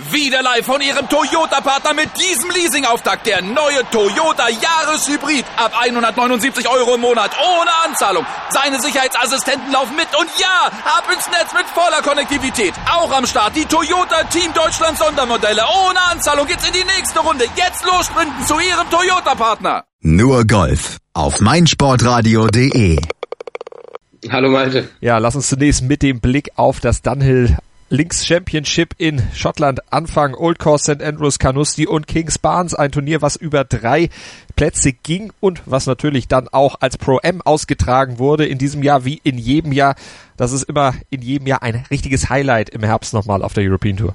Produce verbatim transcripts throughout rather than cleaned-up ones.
Wieder live von Ihrem Toyota-Partner mit diesem Leasing-Auftakt. Der neue Toyota Jahreshybrid. Ab hundertneunundsiebzig Euro im Monat. Ohne Anzahlung. Seine Sicherheitsassistenten laufen mit. Und ja, ab ins Netz mit voller Konnektivität. Auch am Start die Toyota Team Deutschland Sondermodelle. Ohne Anzahlung geht's in die nächste Runde. Jetzt los sprinten zu Ihrem Toyota-Partner. Nur Golf auf meinsportradio punkt de. Hallo Malte. Ja, lass uns zunächst mit dem Blick auf das Dunhill Links Championship in Schottland anfangen. Old Course, St Andrews, Carnoustie und Kings Barnes. Ein Turnier, was über drei Plätze ging und was natürlich dann auch als Pro-Am ausgetragen wurde. In diesem Jahr wie in jedem Jahr. Das ist immer in jedem Jahr ein richtiges Highlight im Herbst nochmal auf der European Tour.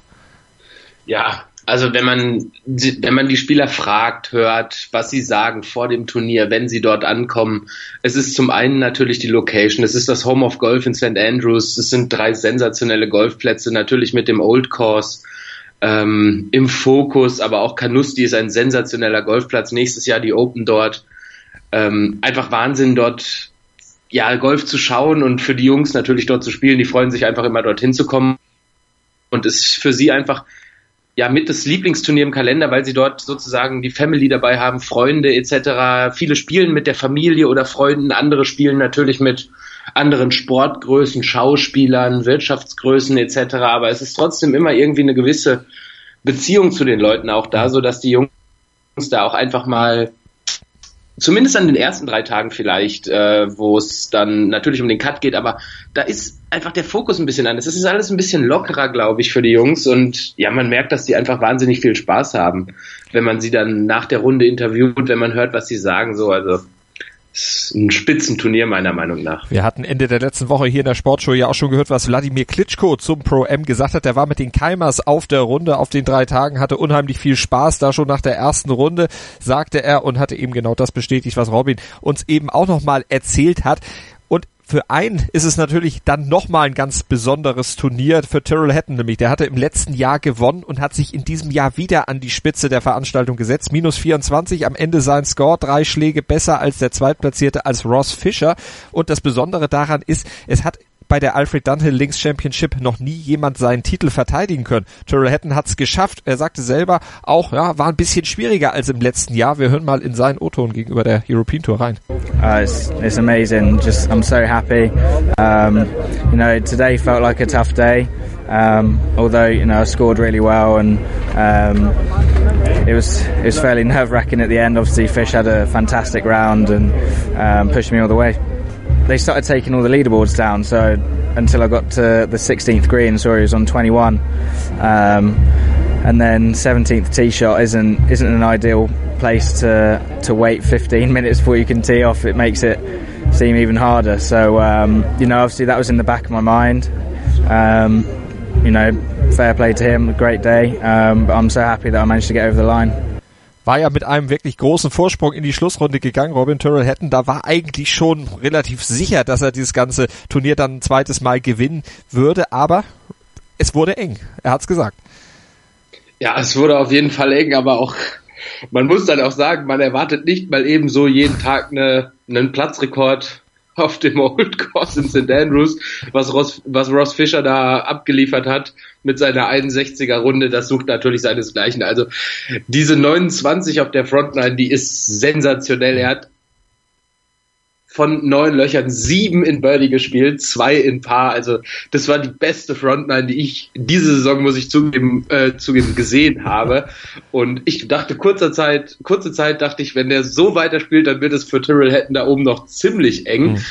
Ja, also wenn man, wenn man die Spieler fragt, hört, was sie sagen vor dem Turnier, wenn sie dort ankommen. Es ist zum einen natürlich die Location. Es ist das Home of Golf in St Andrews. Es sind drei sensationelle Golfplätze, natürlich mit dem Old Course ähm, im Fokus, aber auch Carnoustie ist ein sensationeller Golfplatz. Nächstes Jahr die Open dort. Ähm, einfach Wahnsinn dort, ja, Golf zu schauen und für die Jungs natürlich dort zu spielen. Die freuen sich einfach immer dorthin zu kommen und es ist für sie einfach ja mit das Lieblingsturnier im Kalender, weil sie dort sozusagen die Family dabei haben, Freunde et cetera. Viele spielen mit der Familie oder Freunden, andere spielen natürlich mit anderen Sportgrößen, Schauspielern, Wirtschaftsgrößen et cetera. Aber es ist trotzdem immer irgendwie eine gewisse Beziehung zu den Leuten auch da, so dass die Jungs da auch einfach mal zumindest an den ersten drei Tagen vielleicht, äh, wo es dann natürlich um den Cut geht, aber da ist einfach der Fokus ein bisschen anders. Es ist alles ein bisschen lockerer, glaube ich, für die Jungs und ja, man merkt, dass die einfach wahnsinnig viel Spaß haben, wenn man sie dann nach der Runde interviewt, wenn man hört, was sie sagen, so, also ist ein Spitzenturnier meiner Meinung nach. Wir hatten Ende der letzten Woche hier in der Sportshow ja auch schon gehört, was Wladimir Klitschko zum Pro-Am gesagt hat. Der war mit den Keimers auf der Runde auf den drei Tagen, hatte unheimlich viel Spaß da schon nach der ersten Runde, sagte er, und hatte eben genau das bestätigt, was Robin uns eben auch nochmal erzählt hat. Und für einen ist es natürlich dann nochmal ein ganz besonderes Turnier für Tyrrell Hatton, nämlich der hatte im letzten Jahr gewonnen und hat sich in diesem Jahr wieder an die Spitze der Veranstaltung gesetzt. Minus vierundzwanzig, am Ende sein Score, drei Schläge besser als der Zweitplatzierte, als Ross Fisher. Und das Besondere daran ist, es hat bei der Alfred Dunhill Links Championship noch nie jemand seinen Titel verteidigen können. Tyrrell Hatton hat es geschafft. Er sagte selber auch, ja, war ein bisschen schwieriger als im letzten Jahr. Wir hören mal in seinen O-Ton gegenüber der European Tour rein. Uh, it's, it's amazing. Just I'm so happy. Um, you know, today felt like a tough day. Um, although you know I scored really well and um, it was it was fairly nerve-wracking at the end. Obviously, Fish had a fantastic round and um, pushed me all the way. They started taking all the leaderboards down, so until I got to the sixteenth green, so he was on twenty-one, um, and then seventeenth tee shot isn't isn't an ideal place to to wait fifteen minutes before you can tee off. It makes it seem even harder. So um, you know, obviously that was in the back of my mind. Um, you know, fair play to him, a great day. Um, but I'm so happy that I managed to get over the line. War ja mit einem wirklich großen Vorsprung in die Schlussrunde gegangen, Robin Tyrrell Hatton. Da war eigentlich schon relativ sicher, dass er dieses ganze Turnier dann ein zweites Mal gewinnen würde, aber es wurde eng. Er hat's gesagt. Ja, es wurde auf jeden Fall eng, aber auch, man muss dann auch sagen, man erwartet nicht mal eben so jeden Tag eine, einen Platzrekord auf dem Old Course in St Andrews, was Ross, was Ross Fisher da abgeliefert hat mit seiner einundsechziger Runde, das sucht natürlich seinesgleichen. Also diese neunundzwanzig auf der Frontline, die ist sensationell. Er hat von neun Löchern sieben in Birdie gespielt, zwei in Par. Also das war die beste Frontline, die ich diese Saison, muss ich zugeben, äh, zugeben gesehen habe. Und ich dachte kurzer Zeit, kurze Zeit dachte ich, wenn der so weiterspielt, dann wird es für Tyrrell Hatton da oben noch ziemlich eng. Mhm.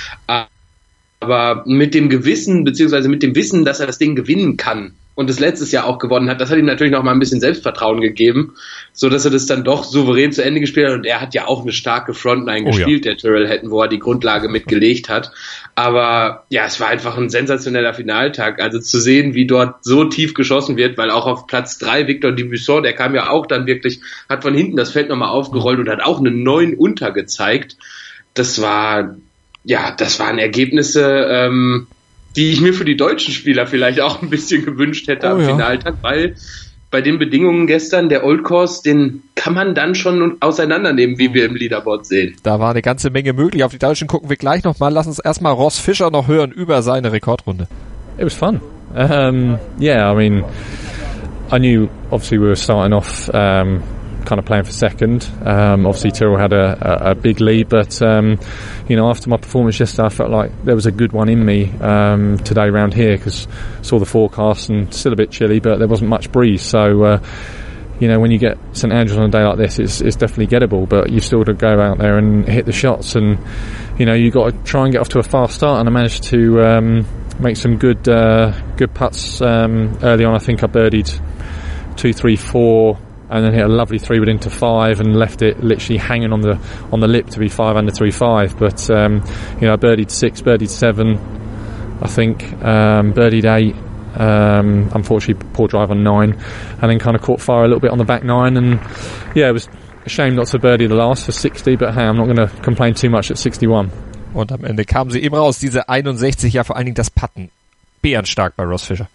Aber mit dem Gewissen, beziehungsweise mit dem Wissen, dass er das Ding gewinnen kann und das letztes Jahr auch gewonnen hat, das hat ihm natürlich noch mal ein bisschen Selbstvertrauen gegeben, so dass er das dann doch souverän zu Ende gespielt hat. Und er hat ja auch eine starke Frontline oh, gespielt, ja. Der Tyrrell Hatton, wo er die Grundlage mitgelegt hat. Aber ja, es war einfach ein sensationeller Finaltag. Also zu sehen, wie dort so tief geschossen wird, weil auch auf Platz drei Victor Dubuisson, der kam ja auch dann wirklich, hat von hinten das Feld nochmal aufgerollt und hat auch eine neun untergezeigt. Das war, ja, das waren Ergebnisse, ähm, die ich mir für die deutschen Spieler vielleicht auch ein bisschen gewünscht hätte oh, am ja. Finaltag, weil bei den Bedingungen gestern, der Old Course, den kann man dann schon auseinandernehmen, wie wir im Leaderboard sehen. Da war eine ganze Menge möglich. Auf die Deutschen gucken wir gleich nochmal. Lass uns erstmal Ross Fisher noch hören über seine Rekordrunde. It was fun. Um, yeah, I mean, I knew obviously we were starting off um, kind of playing for second. Um, obviously Tyrrell had a, a, a big lead, but um, you know, after my performance yesterday, I felt like there was a good one in me um, today round here, because I saw the forecast and still a bit chilly, but there wasn't much breeze. So uh, you know, when you get St Andrews on a day like this, it's, it's definitely gettable, but you've still got to go out there and hit the shots, and you know, you've got to try and get off to a fast start. And I managed to um, make some good uh, good putts um, early on. I think I birdied two, three, four, and then hit a lovely three wood into five, and left it literally hanging on the on the lip to be five under three five. But um, you know, I birdied six, birdied seven, I think, um, birdied eight. Um, unfortunately, poor drive on nine, and then kind of caught fire a little bit on the back nine. And yeah, it was a shame not to birdie the last for sixty, but hey, I'm not going to complain too much at sixty-one. Und am Ende kamen sie eben raus, diese einundsechzig, ja vor allen Dingen das Putten. Bärenstark bei Ross Fisher.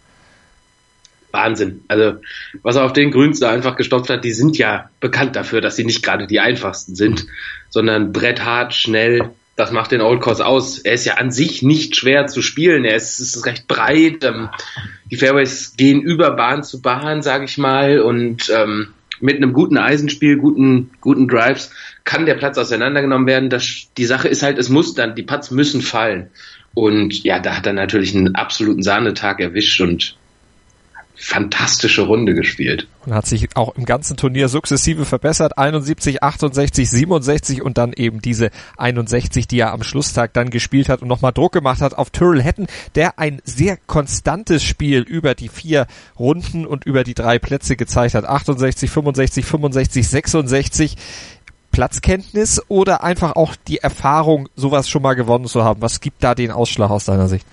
Wahnsinn. Also, was er auf den Grüns da einfach gestopft hat, die sind ja bekannt dafür, dass sie nicht gerade die einfachsten sind, sondern bretthart, schnell. Das macht den Old Course aus. Er ist ja an sich nicht schwer zu spielen. Er ist, ist recht breit. Ähm, die Fairways gehen über Bahn zu Bahn, sage ich mal. Und ähm, mit einem guten Eisenspiel, guten guten Drives kann der Platz auseinandergenommen werden. Das, die Sache ist halt, es muss dann, die Putts müssen fallen. Und ja, da hat er natürlich einen absoluten Sahnetag erwischt und fantastische Runde gespielt. Und hat sich auch im ganzen Turnier sukzessive verbessert. einundsiebzig, achtundsechzig, siebenundsechzig und dann eben diese einundsechzig, die er am Schlusstag dann gespielt hat und nochmal Druck gemacht hat auf Tyrrell Hatton, der ein sehr konstantes Spiel über die vier Runden und über die drei Plätze gezeigt hat. achtundsechzig, fünfundsechzig, fünfundsechzig, sechsundsechzig. Platzkenntnis oder einfach auch die Erfahrung, sowas schon mal gewonnen zu haben? Was gibt da den Ausschlag aus deiner Sicht?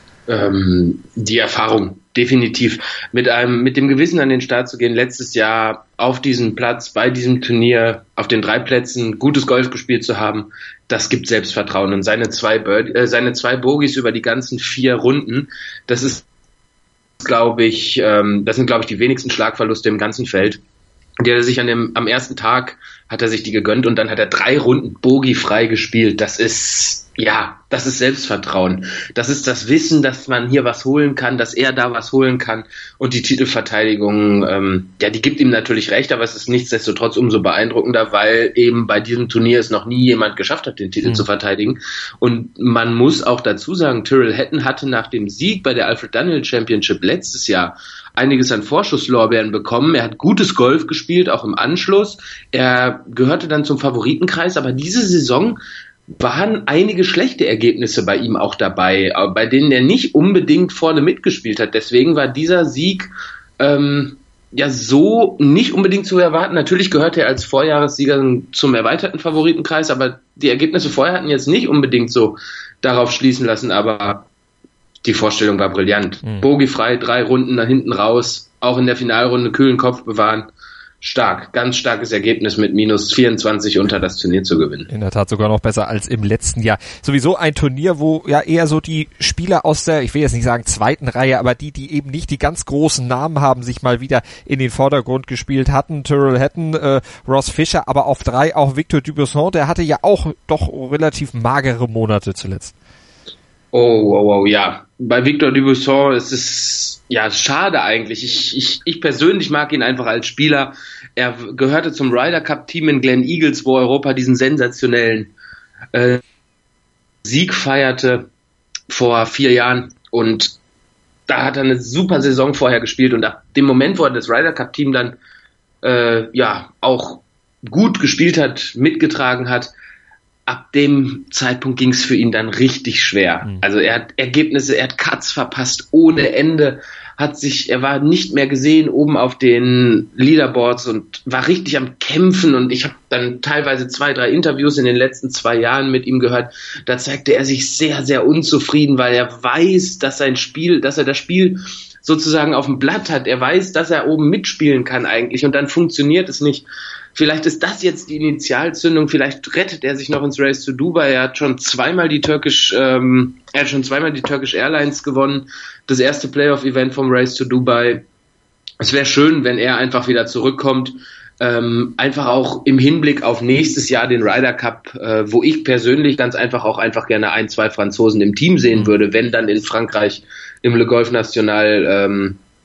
Ähm, die Erfahrung, definitiv. Mit einem, mit dem Gewissen an den Start zu gehen, letztes Jahr auf diesem Platz, bei diesem Turnier, auf den drei Plätzen, gutes Golf gespielt zu haben, das gibt Selbstvertrauen. Und seine zwei Bird, äh, seine zwei Bogies über die ganzen vier Runden, das ist, glaube ich, ähm, das sind, glaube ich, die wenigsten Schlagverluste im ganzen Feld. Der hat sich an dem, am ersten Tag hat er sich die gegönnt und dann hat er drei Runden bogiefrei gespielt. Das ist, ja, das ist Selbstvertrauen. Das ist das Wissen, dass man hier was holen kann, dass er da was holen kann. Und die Titelverteidigung, ähm, ja, die gibt ihm natürlich recht, aber es ist nichtsdestotrotz umso beeindruckender, weil eben bei diesem Turnier es noch nie jemand geschafft hat, den Titel mhm. zu verteidigen. Und man muss auch dazu sagen, Tyrrell Hatton hatte nach dem Sieg bei der Alfred Dunhill Championship letztes Jahr einiges an Vorschusslorbeeren bekommen. Er hat gutes Golf gespielt, auch im Anschluss. Er gehörte dann zum Favoritenkreis, aber diese Saison waren einige schlechte Ergebnisse bei ihm auch dabei, bei denen er nicht unbedingt vorne mitgespielt hat. Deswegen war dieser Sieg ähm, ja so nicht unbedingt zu erwarten. Natürlich gehörte er als Vorjahressieger zum erweiterten Favoritenkreis, aber die Ergebnisse vorher hatten jetzt nicht unbedingt so darauf schließen lassen, aber die Vorstellung war brillant. Mhm. Bogiefrei, drei Runden nach hinten raus, auch in der Finalrunde kühlen Kopf bewahren. Stark, ganz starkes Ergebnis mit minus vierundzwanzig unter das Turnier zu gewinnen. In der Tat sogar noch besser als im letzten Jahr. Sowieso ein Turnier, wo ja eher so die Spieler aus der, ich will jetzt nicht sagen zweiten Reihe, aber die, die eben nicht die ganz großen Namen haben, sich mal wieder in den Vordergrund gespielt hatten. Tyrrell Hatton, äh, Ross Fisher, aber auf drei auch Victor Dubuisson, der hatte ja auch doch relativ magere Monate zuletzt. Oh, oh, oh, ja. Bei Victor Dubuisson ist es ja schade eigentlich. Ich, ich, ich persönlich mag ihn einfach als Spieler. Er gehörte zum Ryder Cup Team in Glen Eagles, wo Europa diesen sensationellen äh, Sieg feierte vor vier Jahren. Und da hat er eine super Saison vorher gespielt. Und ab dem Moment, wo er das Ryder Cup Team dann äh, ja auch gut gespielt hat, mitgetragen hat, ab dem Zeitpunkt ging es für ihn dann richtig schwer. Mhm. Also er hat Ergebnisse, er hat Cuts verpasst ohne Ende, hat sich, er war nicht mehr gesehen oben auf den Leaderboards und war richtig am Kämpfen. Und ich habe dann teilweise zwei, drei Interviews in den letzten zwei Jahren mit ihm gehört. Da zeigte er sich sehr, sehr unzufrieden, weil er weiß, dass sein Spiel, dass er das Spiel sozusagen auf dem Blatt hat. Er weiß, dass er oben mitspielen kann eigentlich und dann funktioniert es nicht. Vielleicht ist das jetzt die Initialzündung, vielleicht rettet er sich noch ins Race to Dubai. Er hat schon zweimal die Turkish, ähm, er hat schon zweimal die Turkish Airlines gewonnen, das erste Playoff-Event vom Race to Dubai. Es wäre schön, wenn er einfach wieder zurückkommt, ähm, einfach auch im Hinblick auf nächstes Jahr den Ryder Cup, äh, wo ich persönlich ganz einfach auch einfach gerne ein, zwei Franzosen im Team sehen würde, wenn dann in Frankreich im Le Golf National ähm,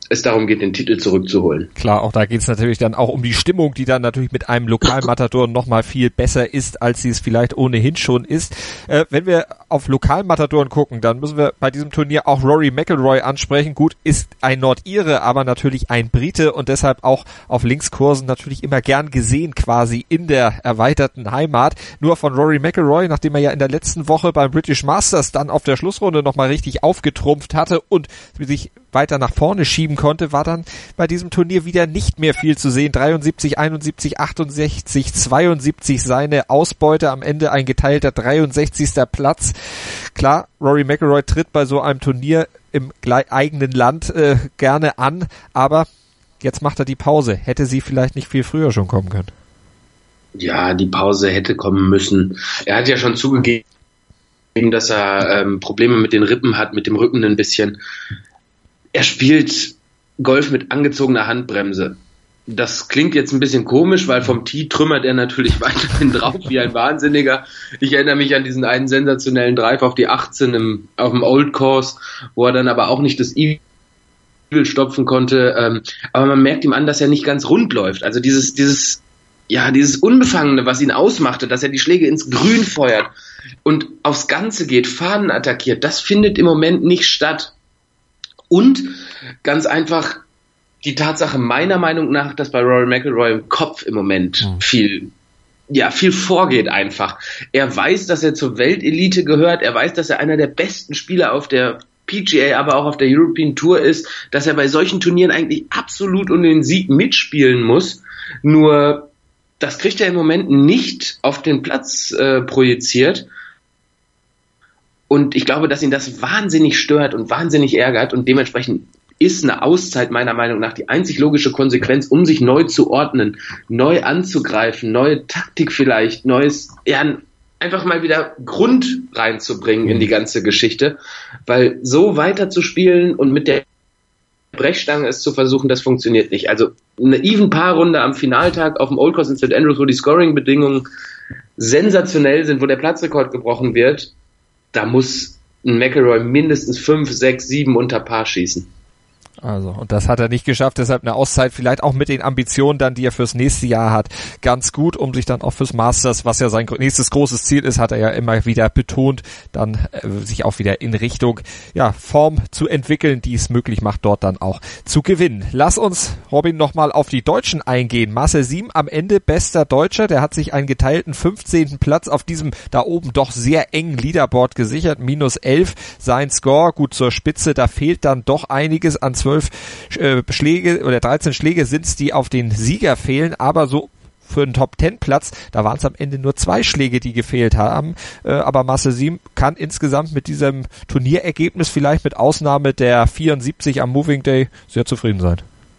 es darum geht, den Titel zurückzuholen. Klar, auch da geht es natürlich dann auch um die Stimmung, die dann natürlich mit einem Lokalmatador nochmal viel besser ist, als sie es vielleicht ohnehin schon ist. Äh, wenn wir auf Lokalmatadoren gucken, dann müssen wir bei diesem Turnier auch Rory McIlroy ansprechen. Gut, ist ein Nordire, aber natürlich ein Brite und deshalb auch auf Linkskursen natürlich immer gern gesehen quasi in der erweiterten Heimat. Nur von Rory McIlroy, nachdem er ja in der letzten Woche beim British Masters dann auf der Schlussrunde nochmal richtig aufgetrumpft hatte und sich weiter nach vorne schieben konnte, war dann bei diesem Turnier wieder nicht mehr viel zu sehen. dreiundsiebzig, einundsiebzig, achtundsechzig, zweiundsiebzig seine Ausbeute, am Ende ein geteilter dreiundsechzigster Platz. Klar, Rory McIlroy tritt bei so einem Turnier im eigenen Land äh, gerne an, aber jetzt macht er die Pause. Hätte sie vielleicht nicht viel früher schon kommen können? Ja, die Pause hätte kommen müssen. Er hat ja schon zugegeben, dass er ähm, Probleme mit den Rippen hat, mit dem Rücken ein bisschen. Er spielt Golf mit angezogener Handbremse. Das klingt jetzt ein bisschen komisch, weil vom Tee trümmert er natürlich weiterhin drauf wie ein Wahnsinniger. Ich erinnere mich an diesen einen sensationellen Drive auf die achtzehn im, auf dem Old Course, wo er dann aber auch nicht das Eagle stopfen konnte. Ähm, aber man merkt ihm an, dass er nicht ganz rund läuft. Also dieses, dieses, ja, dieses Unbefangene, was ihn ausmachte, dass er die Schläge ins Grün feuert und aufs Ganze geht, Fahnen attackiert, das findet im Moment nicht statt. Und ganz einfach die Tatsache meiner Meinung nach, dass bei Rory McIlroy im Kopf im Moment mhm. viel, ja, viel vorgeht einfach. Er weiß, dass er zur Weltelite gehört. Er weiß, dass er einer der besten Spieler auf der P G A, aber auch auf der European Tour ist, dass er bei solchen Turnieren eigentlich absolut um den Sieg mitspielen muss. Nur das kriegt er im Moment nicht auf den Platz äh, projiziert. Und ich glaube, dass ihn das wahnsinnig stört und wahnsinnig ärgert und dementsprechend ist eine Auszeit meiner Meinung nach die einzig logische Konsequenz, um sich neu zu ordnen, neu anzugreifen, neue Taktik vielleicht, neues, ja, einfach mal wieder Grund reinzubringen in die ganze Geschichte, weil so weiter zu spielen und mit der Brechstange es zu versuchen, das funktioniert nicht. Also eine Even-Paar-Runde am Finaltag auf dem Old Course in Saint Andrews, wo die Scoring-Bedingungen sensationell sind, wo der Platzrekord gebrochen wird, da muss ein McIlroy mindestens fünf, sechs, sieben unter Paar schießen. Also, und das hat er nicht geschafft, deshalb eine Auszeit, vielleicht auch mit den Ambitionen dann, die er fürs nächste Jahr hat, ganz gut, um sich dann auch fürs Masters, was ja sein nächstes großes Ziel ist, hat er ja immer wieder betont, dann äh, sich auch wieder in Richtung, ja, Form zu entwickeln, die es möglich macht, dort dann auch zu gewinnen. Lass uns, Robin, nochmal auf die Deutschen eingehen. Marcel Siem am Ende bester Deutscher, der hat sich einen geteilten fünfzehnten Platz auf diesem da oben doch sehr engen Leaderboard gesichert, minus elf sein Score, gut zur Spitze, da fehlt dann doch einiges an zwölf äh, Schläge oder dreizehn Schläge sind es, die auf den Sieger fehlen, aber so für einen Top-Ten-Platz, da waren es am Ende nur zwei Schläge, die gefehlt haben, äh, aber Marcel Siem kann insgesamt mit diesem Turnierergebnis vielleicht mit Ausnahme der vierundsiebzig am Moving Day sehr zufrieden sein.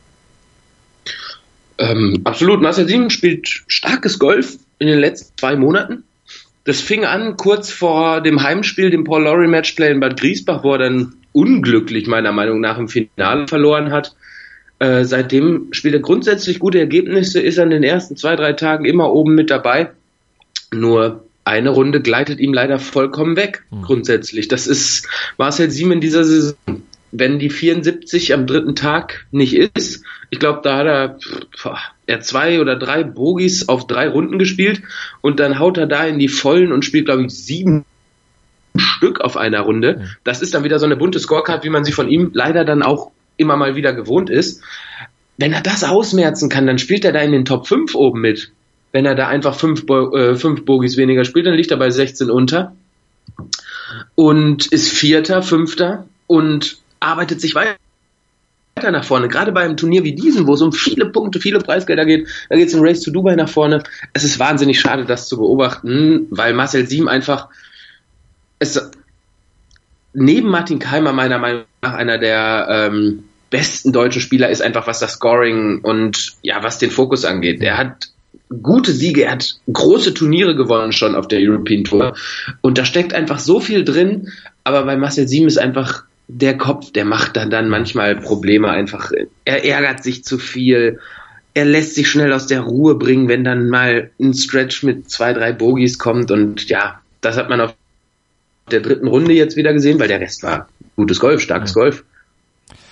Ähm, absolut, Marcel Siem spielt starkes Golf in den letzten zwei Monaten. Das fing an kurz vor dem Heimspiel, dem Paul Lawrie Matchplay in Bad Griesbach, wo er dann unglücklich meiner Meinung nach im Finale verloren hat. Äh, seitdem spielt er grundsätzlich gute Ergebnisse, ist an den ersten zwei, drei Tagen immer oben mit dabei. Nur eine Runde gleitet ihm leider vollkommen weg, mhm. grundsätzlich. Das ist Marcel Siem in dieser Saison. Wenn die vierundsiebzig am dritten Tag nicht ist, ich glaube, da hat er, er zwei oder drei Bogies auf drei Runden gespielt und dann haut er da in die Vollen und spielt, glaube ich, sieben Stück auf einer Runde. Das ist dann wieder so eine bunte Scorecard, wie man sie von ihm leider dann auch immer mal wieder gewohnt ist. Wenn er das ausmerzen kann, dann spielt er da in den Top fünf oben mit. Wenn er da einfach fünf, Bo- äh, fünf Bogies weniger spielt, dann liegt er bei sechzehn unter und ist Vierter, Fünfter und arbeitet sich weiter nach vorne. Gerade bei einem Turnier wie diesem, wo es um viele Punkte, viele Preisgelder geht, da geht es im Race to Dubai nach vorne. Es ist wahnsinnig schade, das zu beobachten, weil Marcel Siem einfach es neben Martin Keimer meiner Meinung nach einer der ähm, besten deutschen Spieler ist, einfach was das Scoring und ja, was den Fokus angeht. Er hat gute Siege, er hat große Turniere gewonnen schon auf der European Tour und da steckt einfach so viel drin, aber bei Marcel Siem ist einfach der Kopf, der macht dann, dann manchmal Probleme einfach. Er ärgert sich zu viel, er lässt sich schnell aus der Ruhe bringen, wenn dann mal ein Stretch mit zwei, drei Bogies kommt und ja, das hat man auf der dritten Runde jetzt wieder gesehen, weil der Rest war gutes Golf, starkes Golf.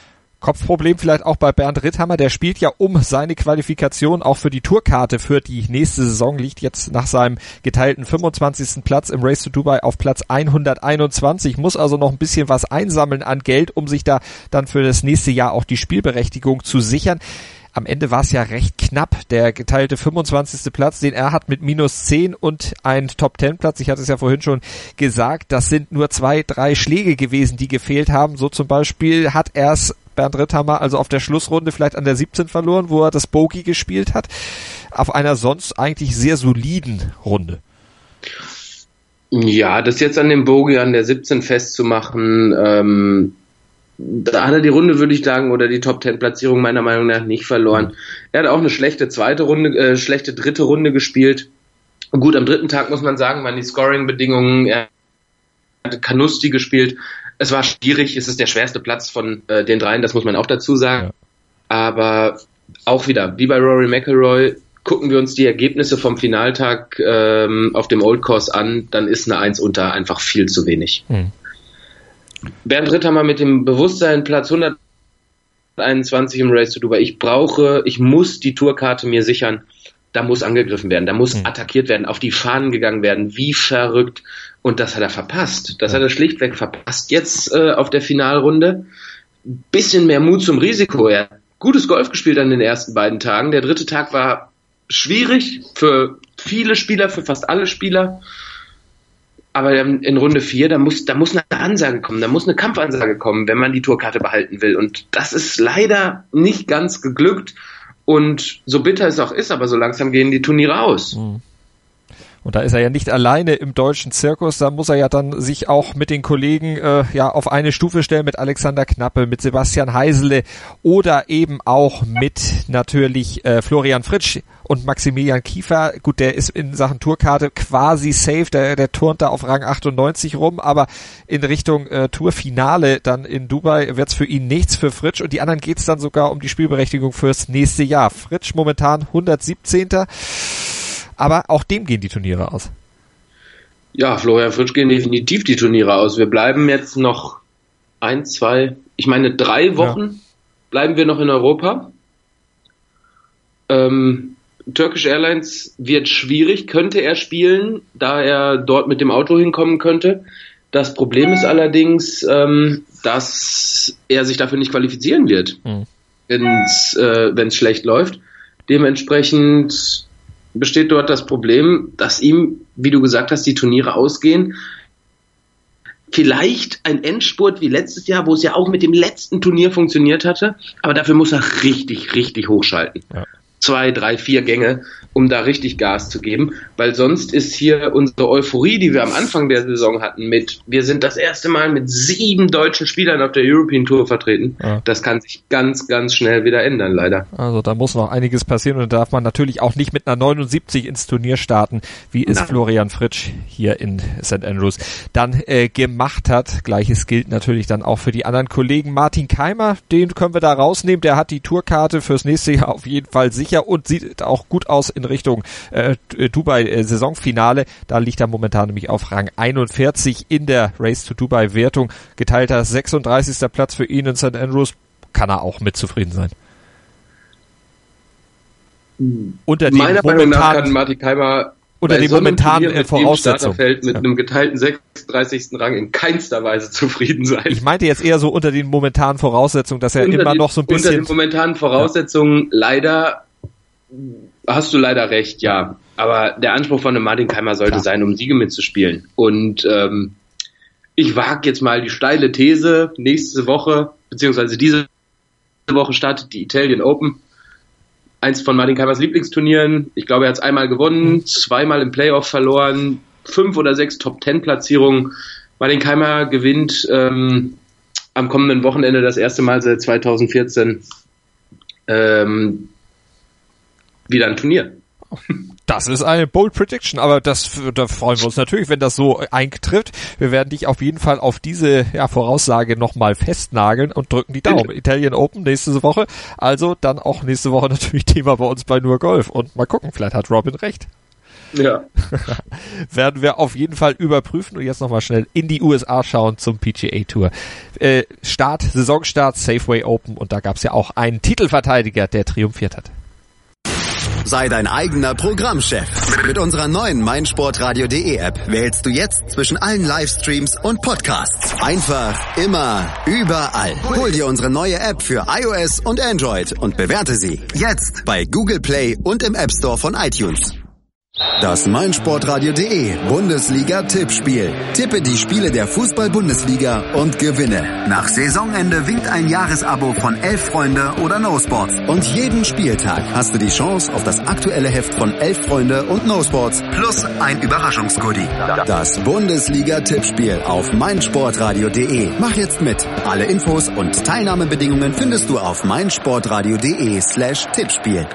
Kopfproblem vielleicht auch bei Bernd Ritthammer, der spielt ja um seine Qualifikation auch für die Tourkarte für die nächste Saison, liegt jetzt nach seinem geteilten fünfundzwanzigsten Platz im Race to Dubai auf Platz hunderteinundzwanzig, muss also noch ein bisschen was einsammeln an Geld, um sich da dann für das nächste Jahr auch die Spielberechtigung zu sichern. Am Ende war es ja recht knapp, der geteilte fünfundzwanzigste Platz, den er hat mit minus zehn und ein Top-Ten-Platz. Ich hatte es ja vorhin schon gesagt, das sind nur zwei, drei Schläge gewesen, die gefehlt haben. So zum Beispiel hat er es, Bernd Ritthammer, also auf der Schlussrunde vielleicht an der siebzehn verloren, wo er das Bogey gespielt hat, auf einer sonst eigentlich sehr soliden Runde. Ja, das jetzt an dem Bogey an der siebzehn festzumachen, ähm, da hat er die Runde, würde ich sagen, oder die Top-Ten-Platzierung meiner Meinung nach nicht verloren. Er hat auch eine schlechte zweite Runde, äh, schlechte dritte Runde gespielt. Und gut, am dritten Tag muss man sagen, waren die Scoring-Bedingungen, er hat Canusti gespielt. Es war schwierig, es ist der schwerste Platz von äh, den dreien, das muss man auch dazu sagen. Ja. Aber auch wieder, wie bei Rory McIlroy, gucken wir uns die Ergebnisse vom Finaltag ähm, auf dem Old Course an, dann ist eine eins unter einfach viel zu wenig. Hm. Bernd Ritthammer mit dem Bewusstsein Platz hunderteinundzwanzig im Race to Dubai. Ich brauche, ich muss die Tourkarte mir sichern. Da muss angegriffen werden, da muss mhm. attackiert werden, auf die Fahnen gegangen werden. Wie verrückt. Und das hat er verpasst. Das ja. hat er schlichtweg verpasst. Jetzt äh, auf der Finalrunde bisschen mehr Mut zum Risiko. Er hat gutes Golf gespielt an den ersten beiden Tagen. Der dritte Tag war schwierig für viele Spieler, für fast alle Spieler. Aber in Runde vier, da muss, da muss eine Ansage kommen, da muss eine Kampfansage kommen, wenn man die Tourkarte behalten will. Und das ist leider nicht ganz geglückt. Und so bitter es auch ist, aber so langsam gehen die Turniere aus. Mhm. Und da ist er ja nicht alleine im deutschen Zirkus, da muss er ja dann sich auch mit den Kollegen äh, ja auf eine Stufe stellen, mit Alexander Knappe, mit Sebastian Heisele oder eben auch mit natürlich äh, Florian Fritsch und Maximilian Kiefer. Gut, der ist in Sachen Tourkarte quasi safe, der, der turnt da auf Rang achtundneunzig rum, aber in Richtung äh, Tourfinale dann in Dubai wird's für ihn nichts, für Fritsch, und die anderen geht's dann sogar um die Spielberechtigung fürs nächste Jahr. Fritsch momentan hundertsiebzehnter Aber auch dem gehen die Turniere aus. Ja, Florian Fritsch gehen definitiv die Turniere aus. Wir bleiben jetzt noch ein, zwei, ich meine drei Wochen ja. bleiben wir noch in Europa. Ähm, Turkish Airlines wird schwierig, könnte er spielen, da er dort mit dem Auto hinkommen könnte. Das Problem ist allerdings, ähm, dass er sich dafür nicht qualifizieren wird, mhm. wenn's, äh, wenn's schlecht läuft. Dementsprechend besteht dort das Problem, dass ihm, wie du gesagt hast, die Turniere ausgehen. Vielleicht ein Endspurt wie letztes Jahr, wo es ja auch mit dem letzten Turnier funktioniert hatte, aber dafür muss er richtig, richtig hochschalten. Ja. Zwei, drei, vier Gänge, um da richtig Gas zu geben, weil sonst ist hier unsere Euphorie, die wir am Anfang der Saison hatten, mit wir sind das erste Mal mit sieben deutschen Spielern auf der European Tour vertreten, ja. das kann sich ganz, ganz schnell wieder ändern, leider. Also da muss noch einiges passieren und da darf man natürlich auch nicht mit einer neunundsiebzig ins Turnier starten, wie es Nein. Florian Fritsch hier in Sankt Andrews dann äh, gemacht hat. Gleiches gilt natürlich dann auch für die anderen Kollegen. Martin Keimer, den können wir da rausnehmen, der hat die Tourkarte fürs nächste Jahr auf jeden Fall sicher und sieht auch gut aus in Richtung äh, Dubai-Saisonfinale. Da liegt er momentan nämlich auf Rang einundvierzig in der Race to Dubai-Wertung. Geteilter sechsunddreißigster Platz für ihn in Sankt Andrews. Kann er auch mit zufrieden sein. Unter den Meiner Meinung nach kann Martin Keimer unter dem so momentanen äh, Voraussetzungen mit ja. einem geteilten sechsunddreißigsten Rang in keinster Weise zufrieden sein. Ich meinte jetzt eher so unter den momentanen Voraussetzungen, dass er unter immer den, noch so ein bisschen... Unter den momentanen Voraussetzungen ja. leider... Hast du leider recht, ja. Aber der Anspruch von einem Martin Keimer sollte Klar. sein, um Siege mitzuspielen. Und ähm, ich wage jetzt mal die steile These, nächste Woche, beziehungsweise diese Woche startet die Italian Open. Eins von Martin Keimers Lieblingsturnieren. Ich glaube, er hat es einmal gewonnen, zweimal im Playoff verloren, fünf oder sechs Top-Ten-Platzierungen. Martin Keimer gewinnt ähm, am kommenden Wochenende das erste Mal seit zweitausendvierzehn ähm, wieder ein Turnier. Das ist eine Bold Prediction, aber das, da freuen wir uns natürlich, wenn das so eintrifft. Wir werden dich auf jeden Fall auf diese ja, Voraussage nochmal festnageln und drücken die Daumen. Italian Open nächste Woche, also dann auch nächste Woche natürlich Thema bei uns bei Nur Golf und mal gucken, vielleicht hat Robin recht. Ja. Werden wir auf jeden Fall überprüfen und jetzt nochmal schnell in die U S A schauen zum P G A Tour. Äh, Start, Saisonstart, Safeway Open und da gab es ja auch einen Titelverteidiger, der triumphiert hat. Sei dein eigener Programmchef. Mit unserer neuen meinsportradio.de App wählst du jetzt zwischen allen Livestreams und Podcasts. Einfach, immer, überall. Hol dir unsere neue App für iOS und Android und bewerte sie jetzt bei Google Play und im App Store von iTunes. Das meinsportradio.de Bundesliga-Tippspiel. Tippe die Spiele der Fußball-Bundesliga und gewinne. Nach Saisonende winkt ein Jahresabo von Elf Freunde oder No Sports. Und jeden Spieltag hast du die Chance auf das aktuelle Heft von Elf Freunde und No Sports plus ein Überraschungsgoodie. Das Bundesliga-Tippspiel auf meinsportradio.de. Mach jetzt mit. Alle Infos und Teilnahmebedingungen findest du auf meinsportradio.de slash Tippspiel.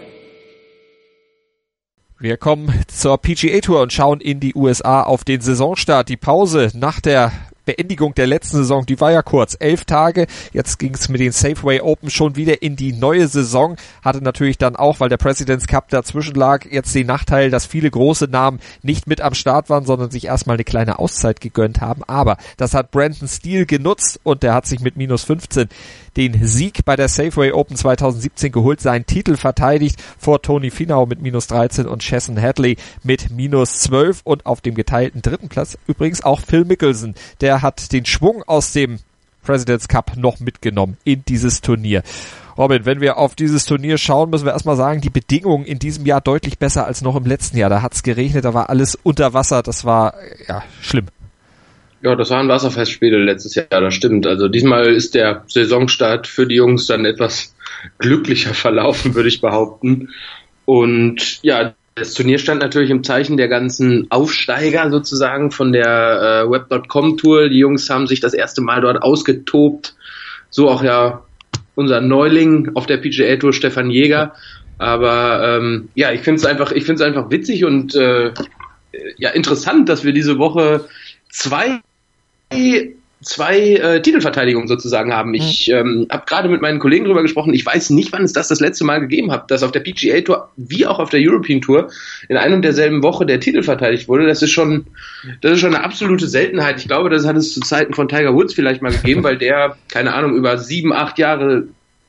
Wir kommen zur P G A Tour und schauen in die U S A auf den Saisonstart. Die Pause nach der Beendigung der letzten Saison, die war ja kurz, elf Tage. Jetzt ging es mit den Safeway Open schon wieder in die neue Saison. Hatte natürlich dann auch, weil der President's Cup dazwischen lag, jetzt den Nachteil, dass viele große Namen nicht mit am Start waren, sondern sich erstmal eine kleine Auszeit gegönnt haben. Aber das hat Brendan Steele genutzt und der hat sich mit minus fünfzehn den Sieg bei der Safeway Open zwanzig siebzehn geholt, seinen Titel verteidigt vor Tony Finau mit minus dreizehn und Chesson Hadley mit minus zwölf und auf dem geteilten dritten Platz übrigens auch Phil Mickelson. Der hat den Schwung aus dem President's Cup noch mitgenommen in dieses Turnier. Robin, wenn wir auf dieses Turnier schauen, müssen wir erstmal sagen, die Bedingungen in diesem Jahr deutlich besser als noch im letzten Jahr. Da hat es geregnet, da war alles unter Wasser, das war ja schlimm. Ja, das waren Wasserfestspiele letztes Jahr, das stimmt. Also diesmal ist der Saisonstart für die Jungs dann etwas glücklicher verlaufen, würde ich behaupten. Und ja, das Turnier stand natürlich im Zeichen der ganzen Aufsteiger sozusagen von der äh, Web Punkt com Tour. Die Jungs haben sich das erste Mal dort ausgetobt. So auch ja unser Neuling auf der P G A Tour, Stefan Jäger. Aber ähm, ja, ich finde es einfach, ich finde es einfach witzig und äh, ja interessant, dass wir diese Woche zwei zwei äh, Titelverteidigungen sozusagen haben. Ich ähm, habe gerade mit meinen Kollegen drüber gesprochen. Ich weiß nicht, wann es das das letzte Mal gegeben hat, dass auf der P G A Tour wie auch auf der European Tour in einer und derselben Woche der Titel verteidigt wurde. Das ist schon, das ist schon eine absolute Seltenheit. Ich glaube, das hat es zu Zeiten von Tiger Woods vielleicht mal gegeben, weil der, keine Ahnung, über sieben, acht Jahre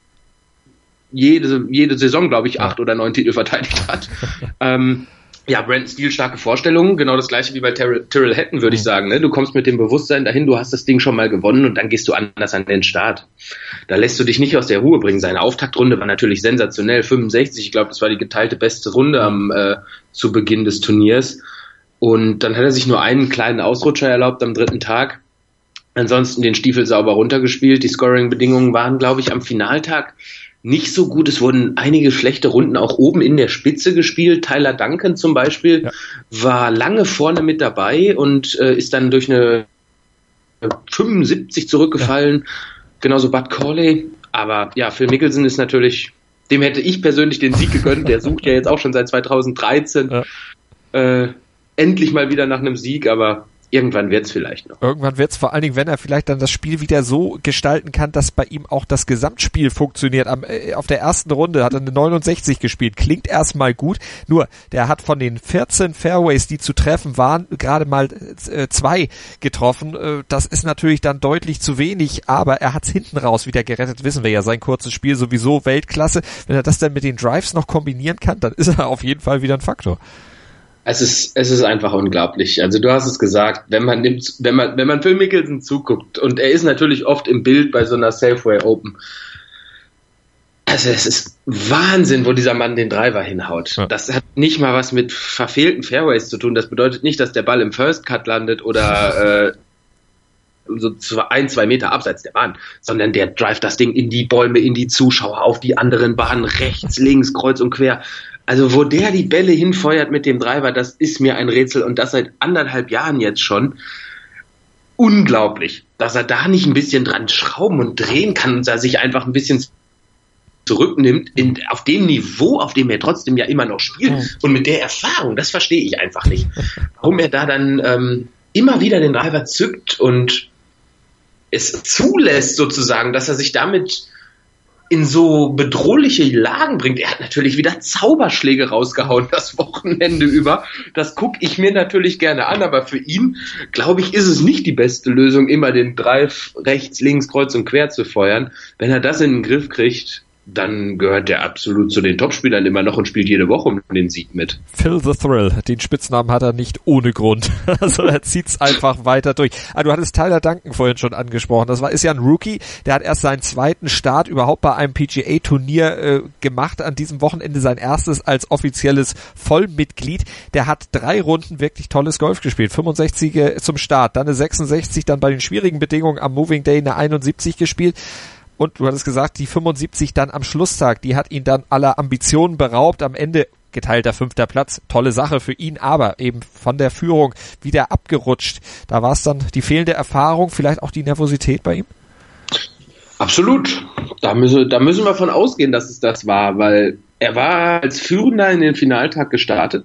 jede jede Saison, glaube ich, acht oder neun Titel verteidigt hat. ähm, Ja, Brendan Steele, starke Vorstellungen, genau das gleiche wie bei Tyrrell, Tyrrell Hatton, würde ich sagen. Ne? Du kommst mit dem Bewusstsein dahin, du hast das Ding schon mal gewonnen und dann gehst du anders an den Start. Da lässt du dich nicht aus der Ruhe bringen. Seine Auftaktrunde war natürlich sensationell, fünfundsechzig, ich glaube, das war die geteilte beste Runde am äh, zu Beginn des Turniers. Und dann hat er sich nur einen kleinen Ausrutscher erlaubt am dritten Tag. Ansonsten den Stiefel sauber runtergespielt. Die Scoring-Bedingungen waren, glaube ich, am Finaltag nicht so gut. Es wurden einige schlechte Runden auch oben in der Spitze gespielt. Tyler Duncan zum Beispiel ja. war lange vorne mit dabei und äh, ist dann durch eine fünfundsiebzig zurückgefallen. Ja. Genauso Bud Corley. Aber ja, Phil Mickelson ist natürlich, dem hätte ich persönlich den Sieg gegönnt. Der sucht ja jetzt auch schon seit zweitausenddreizehn ja. äh, endlich mal wieder nach einem Sieg, aber irgendwann wird's vielleicht noch. Irgendwann wird's, vor allen Dingen, wenn er vielleicht dann das Spiel wieder so gestalten kann, dass bei ihm auch das Gesamtspiel funktioniert. Am, äh, auf der ersten Runde hat er eine neunundsechzig gespielt. Klingt erstmal gut, nur der hat von den vierzehn Fairways, die zu treffen waren, gerade mal äh, zwei getroffen. Äh, das ist natürlich dann deutlich zu wenig, aber er hat's hinten raus wieder gerettet, wissen wir ja. Sein kurzes Spiel sowieso Weltklasse. Wenn er das dann mit den Drives noch kombinieren kann, dann ist er auf jeden Fall wieder ein Faktor. Es ist, es ist einfach unglaublich. Also du hast es gesagt, wenn man nimmt, wenn man, wenn man Phil Mickelson zuguckt, und er ist natürlich oft im Bild bei so einer Safeway Open. Also es ist Wahnsinn, wo dieser Mann den Driver hinhaut. Ja. Das hat nicht mal was mit verfehlten Fairways zu tun. Das bedeutet nicht, dass der Ball im First Cut landet oder äh, so ein, zwei Meter abseits der Bahn, sondern der drivet das Ding in die Bäume, in die Zuschauer, auf die anderen Bahnen, rechts, links, kreuz und quer. Also wo der die Bälle hinfeuert mit dem Driver, das ist mir ein Rätsel und das seit anderthalb Jahren jetzt schon. Unglaublich, dass er da nicht ein bisschen dran schrauben und drehen kann und er sich einfach ein bisschen zurücknimmt in, auf dem Niveau, auf dem er trotzdem ja immer noch spielt und mit der Erfahrung, das verstehe ich einfach nicht. Warum er da dann ähm, immer wieder den Driver zückt und es zulässt sozusagen, dass er sich damit in so bedrohliche Lagen bringt. Er hat natürlich wieder Zauberschläge rausgehauen das Wochenende über. Das gucke ich mir natürlich gerne an, aber für ihn, glaube ich, ist es nicht die beste Lösung, immer den Drive rechts, links, kreuz und quer zu feuern. Wenn er das in den Griff kriegt, dann gehört er absolut zu den Topspielern immer noch und spielt jede Woche um den Sieg mit. Phil the Thrill, den Spitznamen hat er nicht ohne Grund. Also er zieht's einfach weiter durch. Ah, du hattest Tyler Duncan vorhin schon angesprochen. Das war ist ja ein Rookie, der hat erst seinen zweiten Start überhaupt bei einem P G A-Turnier äh, gemacht, an diesem Wochenende sein erstes als offizielles Vollmitglied. Der hat drei Runden wirklich tolles Golf gespielt. fünfundsechzig zum Start, dann eine sechsundsechzig, dann bei den schwierigen Bedingungen am Moving Day eine einundsiebzig gespielt. Und du hattest gesagt, die fünfundsiebzig dann am Schlusstag, die hat ihn dann aller Ambitionen beraubt. Am Ende geteilter fünfter Platz, tolle Sache für ihn, aber eben von der Führung wieder abgerutscht. Da war es dann die fehlende Erfahrung, vielleicht auch die Nervosität bei ihm? Absolut. Da müssen, da müssen wir von ausgehen, dass es das war, weil er war als Führender in den Finaltag gestartet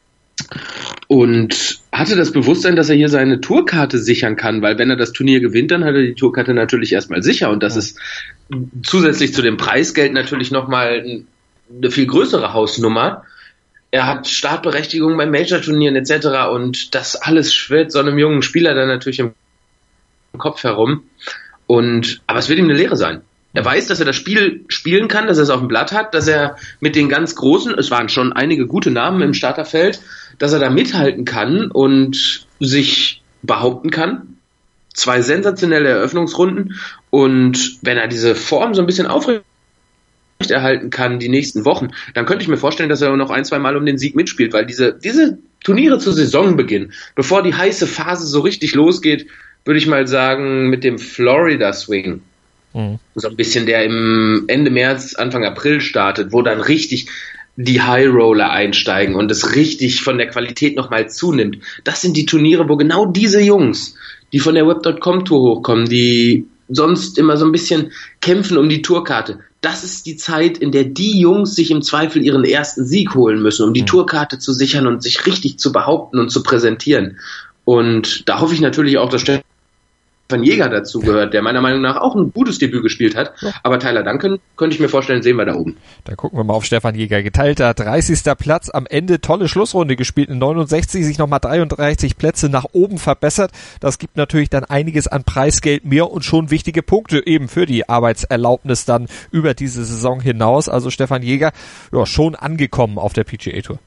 und hatte das Bewusstsein, dass er hier seine Tourkarte sichern kann, weil wenn er das Turnier gewinnt, dann hat er die Tourkarte natürlich erstmal sicher und das ja. ist zusätzlich zu dem Preisgeld natürlich nochmal eine viel größere Hausnummer. Er hat Startberechtigung bei Major-Turnieren et cetera und das alles schwirrt so einem jungen Spieler dann natürlich im Kopf herum. Und aber es wird ihm eine Lehre sein. Er weiß, dass er das Spiel spielen kann, dass er es auf dem Blatt hat, dass er mit den ganz Großen, es waren schon einige gute Namen im Starterfeld, dass er da mithalten kann und sich behaupten kann. Zwei sensationelle Eröffnungsrunden und wenn er diese Form so ein bisschen aufrechterhalten kann die nächsten Wochen, dann könnte ich mir vorstellen, dass er noch ein, zwei Mal um den Sieg mitspielt, weil diese, diese Turniere zu Saisonbeginn, bevor die heiße Phase so richtig losgeht, würde ich mal sagen, mit dem Florida Swing, mhm. so ein bisschen der im Ende März, Anfang April startet, wo dann richtig die High Roller einsteigen und es richtig von der Qualität nochmal zunimmt. Das sind die Turniere, wo genau diese Jungs, die von der Web Punkt com Tour hochkommen, die sonst immer so ein bisschen kämpfen um die Tourkarte. Das ist die Zeit, in der die Jungs sich im Zweifel ihren ersten Sieg holen müssen, um die mhm. Tourkarte zu sichern und sich richtig zu behaupten und zu präsentieren. Und da hoffe ich natürlich auch, dass Stefan Jäger dazu gehört, der meiner Meinung nach auch ein gutes Debüt gespielt hat. Ja. Aber Tyler Duncan, könnte ich mir vorstellen, sehen wir da oben. Da gucken wir mal auf Stefan Jäger. Geteilter dreißigster Platz. Am Ende tolle Schlussrunde gespielt. In neunundsechzig sich nochmal dreiunddreißig Plätze nach oben verbessert. Das gibt natürlich dann einiges an Preisgeld mehr und schon wichtige Punkte eben für die Arbeitserlaubnis dann über diese Saison hinaus. Also Stefan Jäger, ja, schon angekommen auf der P G A Tour.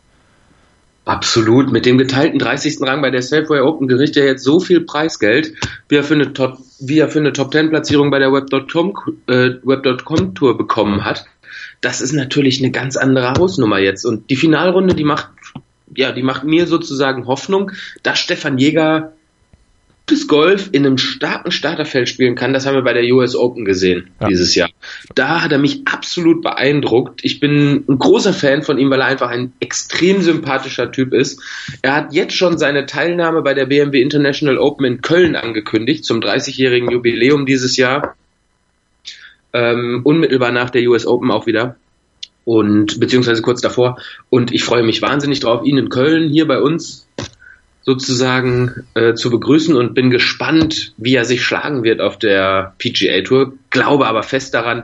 Absolut. Mit dem geteilten dreißigsten Rang bei der Safeway Open kriegt er jetzt so viel Preisgeld, wie er für eine Top, wie er für eine Top zehn Platzierung bei der Web Punkt com äh, Web Punkt com Tour bekommen hat. Das ist natürlich eine ganz andere Hausnummer jetzt. Und die Finalrunde, die macht, ja, die macht mir sozusagen Hoffnung, dass Stefan Jäger gutes Golf in einem starken Starterfeld spielen kann. Das haben wir bei der U S Open gesehen ja. dieses Jahr. Da hat er mich absolut beeindruckt. Ich bin ein großer Fan von ihm, weil er einfach ein extrem sympathischer Typ ist. Er hat jetzt schon seine Teilnahme bei der B M W International Open in Köln angekündigt, zum dreißigjährigen Jubiläum dieses Jahr. Ähm, unmittelbar nach der U S Open auch wieder. Und beziehungsweise kurz davor. Und ich freue mich wahnsinnig drauf, ihn in Köln hier bei uns sozusagen äh, zu begrüßen und bin gespannt, wie er sich schlagen wird auf der P G A Tour. Glaube aber fest daran,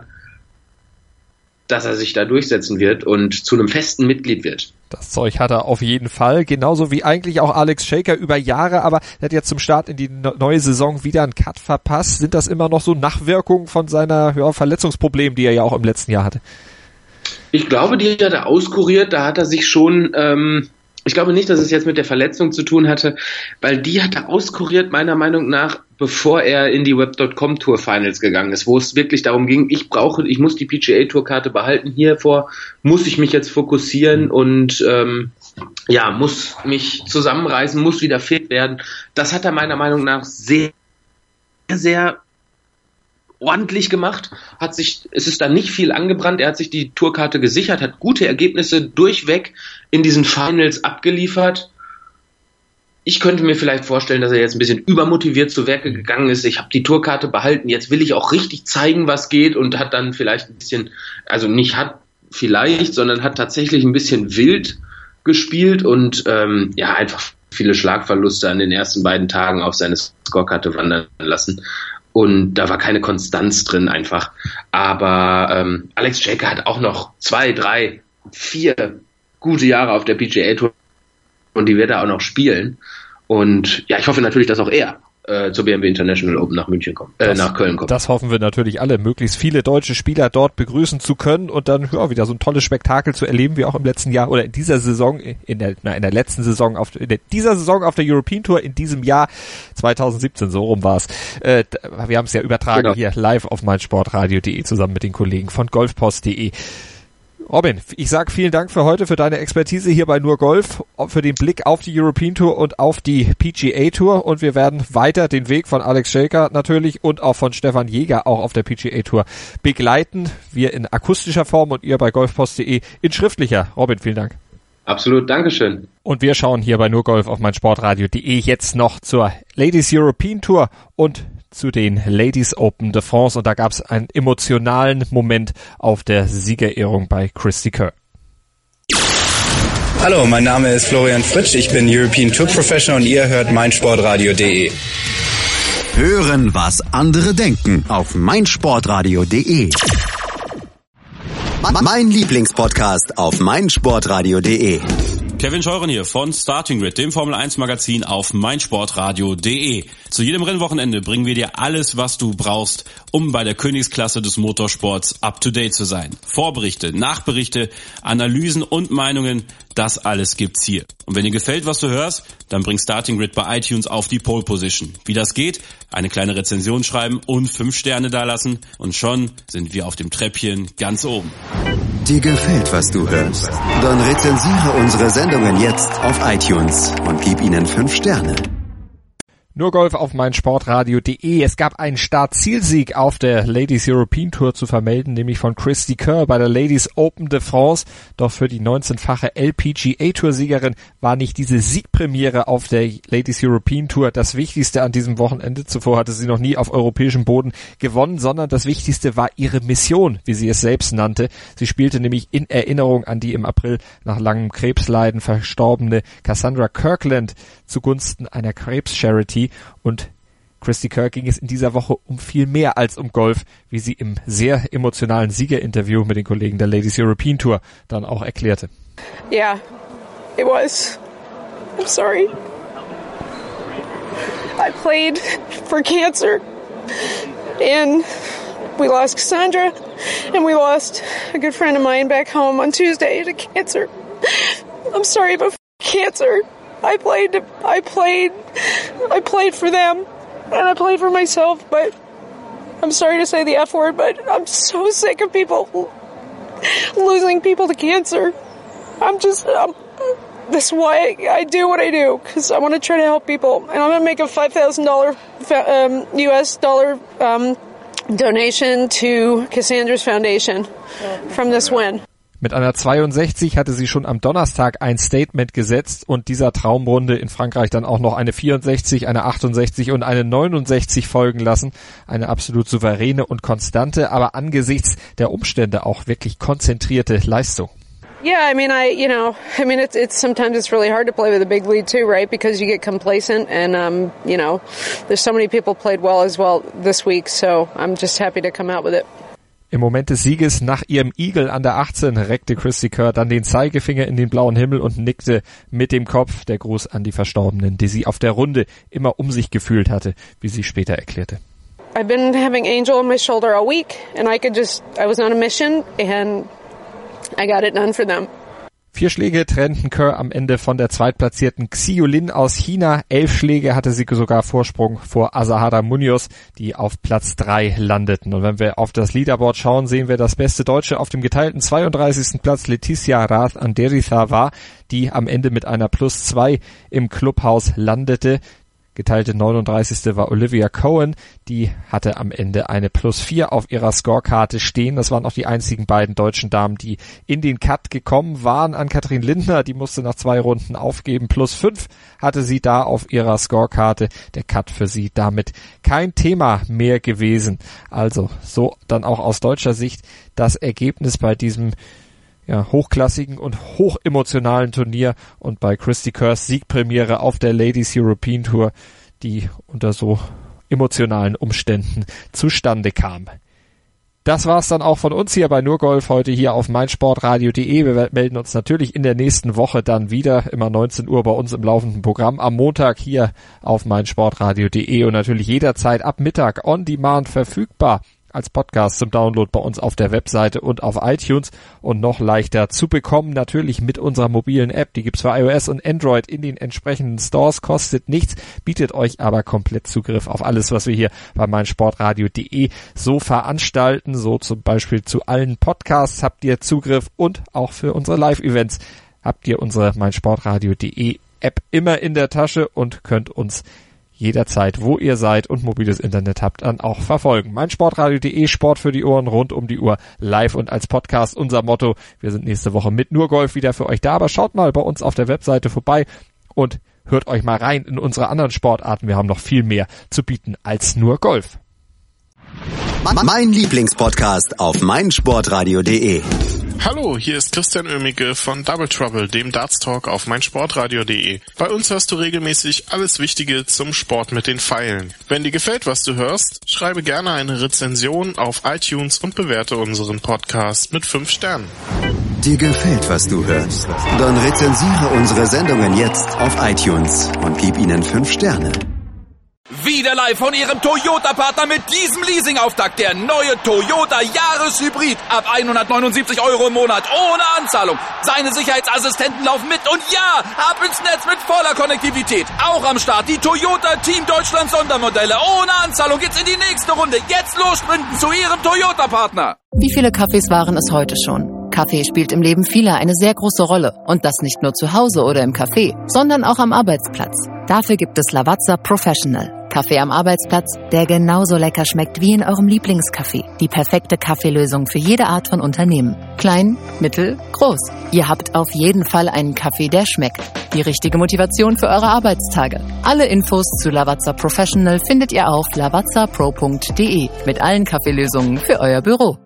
dass er sich da durchsetzen wird und zu einem festen Mitglied wird. Das Zeug hat er auf jeden Fall, genauso wie eigentlich auch Alex Shaker über Jahre, aber er hat jetzt zum Start in die neue Saison wieder einen Cut verpasst. Sind das immer noch so Nachwirkungen von seiner ja, Verletzungsproblem, die er ja auch im letzten Jahr hatte? Ich glaube, die hat er auskuriert, da hat er sich schon... Ähm, Ich glaube nicht, dass es jetzt mit der Verletzung zu tun hatte, weil die hat er auskuriert, meiner Meinung nach, bevor er in die Web Punkt com Tour Finals gegangen ist, wo es wirklich darum ging, ich brauche, ich muss die P G A Tour Karte behalten, hiervor muss ich mich jetzt fokussieren und ähm, ja, muss mich zusammenreißen, muss wieder fit werden. Das hat er meiner Meinung nach sehr, sehr ordentlich gemacht, hat sich, es ist da nicht viel angebrannt, er hat sich die Tourkarte gesichert, hat gute Ergebnisse durchweg in diesen Finals abgeliefert. Ich könnte mir vielleicht vorstellen, dass er jetzt ein bisschen übermotiviert zu Werke gegangen ist. Ich habe die Tourkarte behalten, jetzt will ich auch richtig zeigen, was geht und hat dann vielleicht ein bisschen, also nicht hat vielleicht, sondern hat tatsächlich ein bisschen wild gespielt und ähm, ja, einfach viele Schlagverluste an den ersten beiden Tagen auf seine Scorekarte wandern lassen. und da war keine Konstanz drin einfach. Aber ähm, Alex Jaeger hat auch noch zwei, drei, vier gute Jahre auf der P G A Tour und die wird er auch noch spielen. Und ja, ich hoffe natürlich, dass auch er äh, zur B M W International Open nach München kommt, äh, das, nach Köln kommt. Das hoffen wir natürlich alle, möglichst viele deutsche Spieler dort begrüßen zu können und dann ja, wieder so ein tolles Spektakel zu erleben, wie auch im letzten Jahr oder in dieser Saison, in der, na, in der letzten Saison, auf in der, dieser Saison auf der European Tour, in diesem Jahr zwanzig siebzehn, so rum war's. Äh, wir haben es ja übertragen genau. Hier live auf meinsportradio punkt de zusammen mit den Kollegen von golfpost punkt de. Robin, ich sag vielen Dank für heute, für deine Expertise hier bei Nur Golf, für den Blick auf die European Tour und auf die P G A Tour und wir werden weiter den Weg von Alex Jaeger natürlich und auch von Stefan Jäger auch auf der P G A Tour begleiten. Wir in akustischer Form und ihr bei golfpost punkt de in schriftlicher. Robin, vielen Dank. Absolut, Dankeschön. Und wir schauen hier bei Nur Golf auf meinsportradio punkt de jetzt noch zur Ladies European Tour und zu den Ladies Open de France und da gab es einen emotionalen Moment auf der Siegerehrung bei Cristie Kerr. Hallo, mein Name ist Florian Fritsch, ich bin European Tour Professional und ihr hört meinsportradio punkt de. Hören, was andere denken auf meinsportradio punkt de. Mein Lieblingspodcast auf meinsportradio punkt de. Kevin Scheuren hier von Starting Grid, dem Formel eins Magazin auf meinsportradio punkt de. Zu jedem Rennwochenende bringen wir dir alles, was du brauchst, um bei der Königsklasse des Motorsports up to date zu sein. Vorberichte, Nachberichte, Analysen und Meinungen, das alles gibt's hier. Und wenn dir gefällt, was du hörst, dann bring Starting Grid bei iTunes auf die Pole Position. Wie das geht? Eine kleine Rezension schreiben und fünf Sterne dalassen und schon sind wir auf dem Treppchen ganz oben. Dir gefällt, was du hörst? Dann rezensiere unsere Sendungen jetzt auf iTunes und gib ihnen fünf Sterne. Nur Golf auf meinsportradio punkt de. Es gab einen Start-Ziel-Sieg auf der Ladies European Tour zu vermelden, nämlich von Cristie Kerr bei der Ladies Open de France. Doch für die neunzehnfache L P G A Tour-Siegerin war nicht diese Siegpremiere auf der Ladies European Tour das Wichtigste an diesem Wochenende. Zuvor hatte sie noch nie auf europäischem Boden gewonnen, sondern das Wichtigste war ihre Mission, wie sie es selbst nannte. Sie spielte nämlich in Erinnerung an die im April nach langem Krebsleiden verstorbene Cassandra Kirkland zugunsten einer Krebs-Charity. Und Cristie Kerr ging es in dieser Woche um viel mehr als um Golf, wie sie im sehr emotionalen Siegerinterview mit den Kollegen der Ladies European Tour dann auch erklärte. Yeah, it was. I'm sorry. I played for cancer and we lost Cassandra and we lost a good friend of mine back home on Tuesday to cancer. I'm sorry, but cancer. I played, I played, I played for them, and I played for myself, but I'm sorry to say the F word, but I'm so sick of people losing people to cancer. I'm just, um, that's why I, I do what I do, because I want to try to help people, and I'm going to make a five thousand dollars um, U S dollar um, donation to Cassandra's Foundation from this win. Mit einer zweiundsechzig hatte sie schon am Donnerstag ein Statement gesetzt und dieser Traumrunde in Frankreich dann auch noch eine vierundsechzig, eine achtundsechzig und eine neunundsechzig folgen lassen. Eine absolut souveräne und konstante, aber angesichts der Umstände auch wirklich konzentrierte Leistung. Yeah, I mean, I, you know, I mean, it's, it's sometimes it's really hard to play with a big lead too, right? Because you get complacent and, um, you know, there's so many people played well as well this week, so I'm just happy to come out with it. Im Moment des Sieges nach ihrem Eagle an der achtzehn reckte Cristie Kerr dann den Zeigefinger in den blauen Himmel und nickte mit dem Kopf. Der Gruß an die Verstorbenen, die sie auf der Runde immer um sich gefühlt hatte, wie sie später erklärte. I've been having Angel on my shoulder all week and I could just, I was on a mission and I got it done for them. Vier Schläge trennten Kerr am Ende von der zweitplatzierten Xiu Lin aus China. Elf Schläge hatte sie sogar Vorsprung vor Asahara Munoz, die auf Platz drei landeten. Und wenn wir auf das Leaderboard schauen, sehen wir das beste Deutsche auf dem geteilten zweiunddreißigsten Platz Leticia Rath Anderitha war, die am Ende mit einer Plus zwei im Clubhaus landete. Geteilte neununddreißigste war Olivia Cohen, die hatte am Ende eine Plus vier auf ihrer Scorekarte stehen. Das waren auch die einzigen beiden deutschen Damen, die in den Cut gekommen waren. An Katrin Lindner, die musste nach zwei Runden aufgeben. Plus fünf hatte sie da auf ihrer Scorekarte. Der Cut für sie damit kein Thema mehr gewesen. Also so dann auch aus deutscher Sicht das Ergebnis bei diesem ja, hochklassigen und hochemotionalen Turnier und bei Cristie Kerrs Siegpremiere auf der Ladies European Tour, die unter so emotionalen Umständen zustande kam. Das war's dann auch von uns hier bei Nur Golf heute hier auf meinsportradio punkt de. Wir melden uns natürlich in der nächsten Woche dann wieder, immer neunzehn Uhr bei uns im laufenden Programm, am Montag hier auf meinsportradio punkt de und natürlich jederzeit ab Mittag on demand verfügbar als Podcast zum Download bei uns auf der Webseite und auf iTunes und noch leichter zu bekommen, natürlich mit unserer mobilen App. Die gibt's für iOS und Android in den entsprechenden Stores, kostet nichts, bietet euch aber komplett Zugriff auf alles, was wir hier bei meinsportradio punkt de so veranstalten. So zum Beispiel zu allen Podcasts habt ihr Zugriff und auch für unsere Live-Events habt ihr unsere meinsportradio punkt de App immer in der Tasche und könnt uns jederzeit, wo ihr seid und mobiles Internet habt, dann auch verfolgen. meinsportradio punkt de, Sport für die Ohren, rund um die Uhr, live und als Podcast unser Motto. Wir sind nächste Woche mit Nur Golf wieder für euch da, aber schaut mal bei uns auf der Webseite vorbei und hört euch mal rein in unsere anderen Sportarten. Wir haben noch viel mehr zu bieten als nur Golf. Mein Lieblingspodcast auf meinsportradio punkt de. Hallo, hier ist Christian Oemicke von Double Trouble, dem Darts Talk auf meinsportradio punkt de. Bei uns hörst du regelmäßig alles Wichtige zum Sport mit den Pfeilen. Wenn dir gefällt, was du hörst, schreibe gerne eine Rezension auf iTunes und bewerte unseren Podcast mit fünf Sternen. Dir gefällt, was du hörst? Dann rezensiere unsere Sendungen jetzt auf iTunes und gib ihnen fünf Sterne. Wieder live von Ihrem Toyota-Partner mit diesem Leasing-Auftakt. Der neue Toyota Jahreshybrid. Ab hundertneunundsiebzig Euro im Monat. Ohne Anzahlung. Seine Sicherheitsassistenten laufen mit. Und ja, ab ins Netz mit voller Konnektivität. Auch am Start die Toyota Team Deutschland Sondermodelle. Ohne Anzahlung geht's in die nächste Runde. Jetzt los sprinten zu Ihrem Toyota-Partner. Wie viele Kaffees waren es heute schon? Kaffee spielt im Leben vieler eine sehr große Rolle. Und das nicht nur zu Hause oder im Café, sondern auch am Arbeitsplatz. Dafür gibt es Lavazza Professional. Kaffee am Arbeitsplatz, der genauso lecker schmeckt wie in eurem Lieblingscafé. Die perfekte Kaffeelösung für jede Art von Unternehmen. Klein, mittel, groß. Ihr habt auf jeden Fall einen Kaffee, der schmeckt. Die richtige Motivation für eure Arbeitstage. Alle Infos zu Lavazza Professional findet ihr auf lavazza pro punkt de mit allen Kaffeelösungen für euer Büro.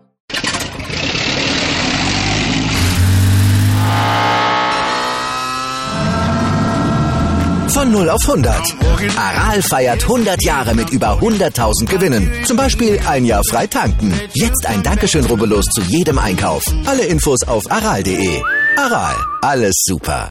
Von null auf hundert. Aral feiert hundert Jahre mit über hunderttausend Gewinnen. Zum Beispiel ein Jahr frei tanken. Jetzt ein Dankeschön, rubbellos zu jedem Einkauf. Alle Infos auf aral punkt de. Aral, alles super.